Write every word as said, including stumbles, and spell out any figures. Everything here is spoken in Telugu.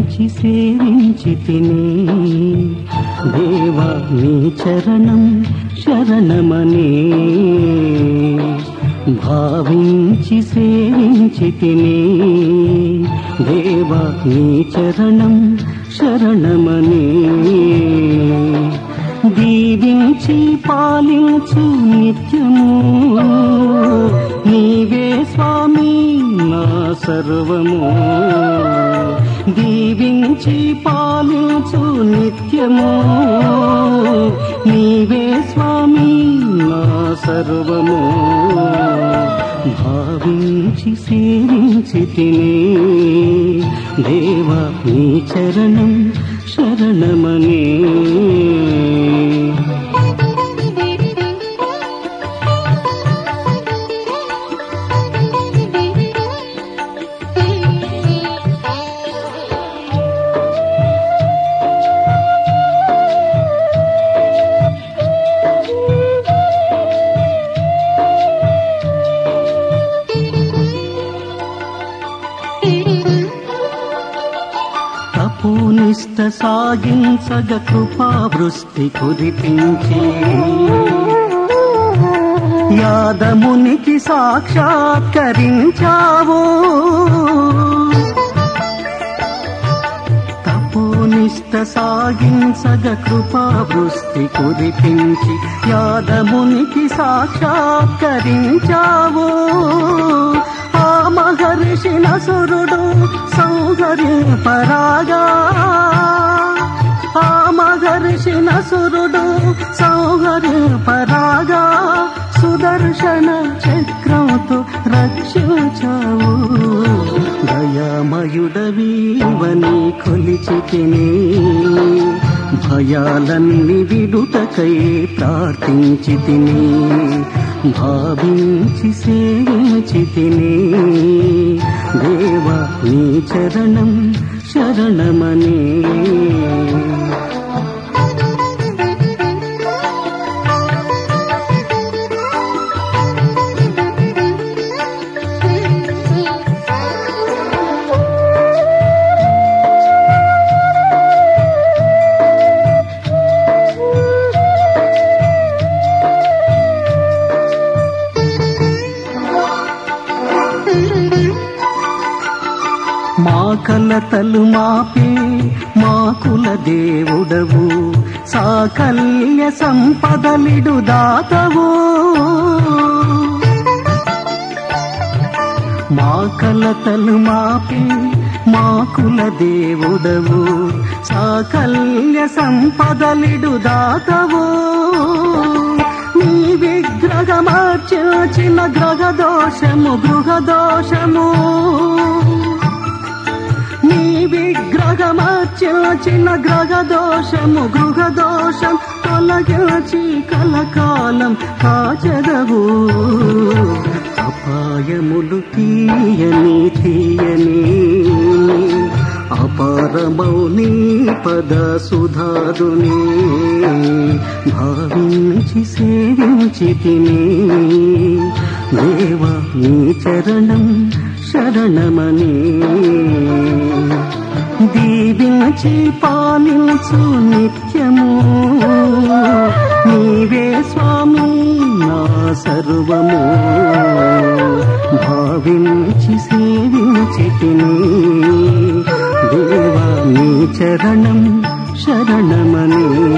భావించి సేవించితిని దేవా నీ చరణం శరణమని భావించి సేవించితిని దేవా నీ చరణం శరణమని దీవించి పాలించు నిత్యము నీవే స్వామి నా సర్వము దీవించి పాలించు నిత్యము నీవే స్వామి నా సర్వము భావించి సేవించితిని దేవా నీ చరణం శరణమని తపోనిష్ట సాగించగ కృపావృష్టి కురిపించి యాదమునికి సాక్షాత్కరించావు తపోనిష్ట సాగించగ కృపావృష్టి కురిపించి యాదమునికి సాక్షాత్కరించావు ఆ మహర్షి నసురుడు సౌహరింపరాగా ఆ మహర్షి నసురుడు సౌహరింపరాగా సుదర్శన చక్రంతో రక్షించావు దయామయుడవీవని కొలిచితిని భయాలన్నీ విడుటకై ప్రార్థించితిని భావించి సేవించితిని దేవా నీ చరణం శరణమని మా కలతలు మాపే మా కుల దేవుడవు సాకల్య సంపదలిడు దాతవు మా కలతలు మాపే మా కుల దేవుడవు సాకల్య సంపదలిడు దాతవు నీ విగ్రహమార్చిన గ్రహ దోషము గృహ దోషము నీ విగ్రహమార్చిన గ్రహ దోషము గృహ దోషం తొలగించి కలకాలం కాచదవు అపాయములు తీయని తీయని అపారమౌని పద సుధాదుని భావించి సేవించితిని దేవా నీ చరణం శరణమని దీవించి పాలించు నిత్యము నీవే స్వామి నా సర్వము భావించి సేవించితిని దేవా నీ చరణం శరణమని